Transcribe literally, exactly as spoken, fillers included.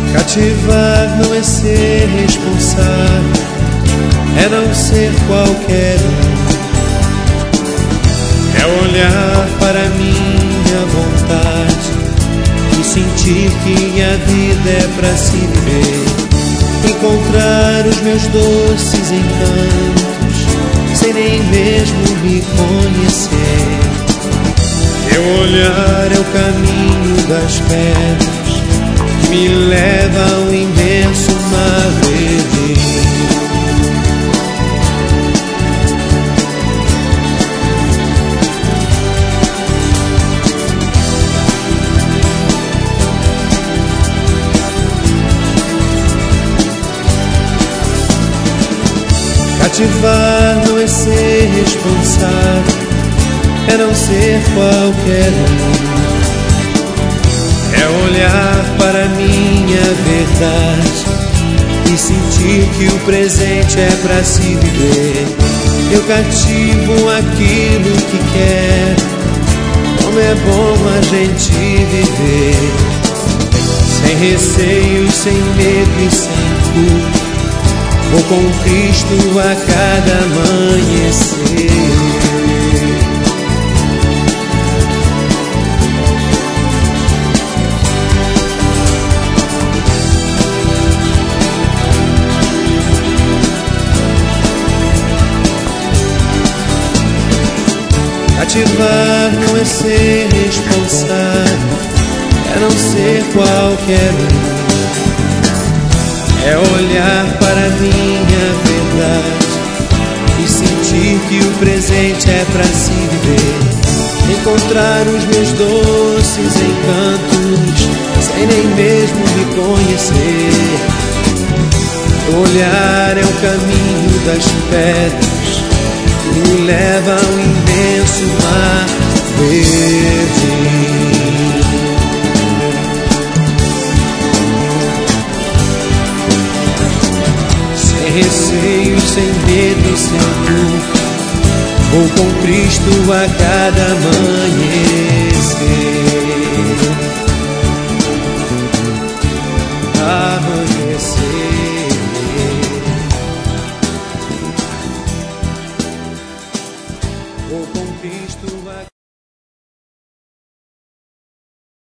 Cativar não é ser responsável, é não ser qualquer um. É olhar para minha vontade e sentir que a vida é pra se viver. Encontrar os meus doces encantos sem nem mesmo me conhecer. Teu olhar é o caminho das pedras que me leva ao imenso mar vermelho. Cativar não é ser responsável, é não ser qualquer um. É olhar para minha verdade e sentir que o presente é pra se viver. Eu cativo aquilo que quero, como é bom a gente viver. Sem receio, sem medo e sem culpa, vou com Cristo a cada amanhecer. Cativar não é ser responsável, é não ser qualquer um. É olhar para minha verdade e sentir que o presente é pra se viver. Encontrar os meus doces encantos sem nem mesmo me conhecer. O olhar é o caminho das pedras que me leva ao imenso mar verde. Sem receio, sem medo e sem culpa, vou com Cristo a cada amanhecer. Ah,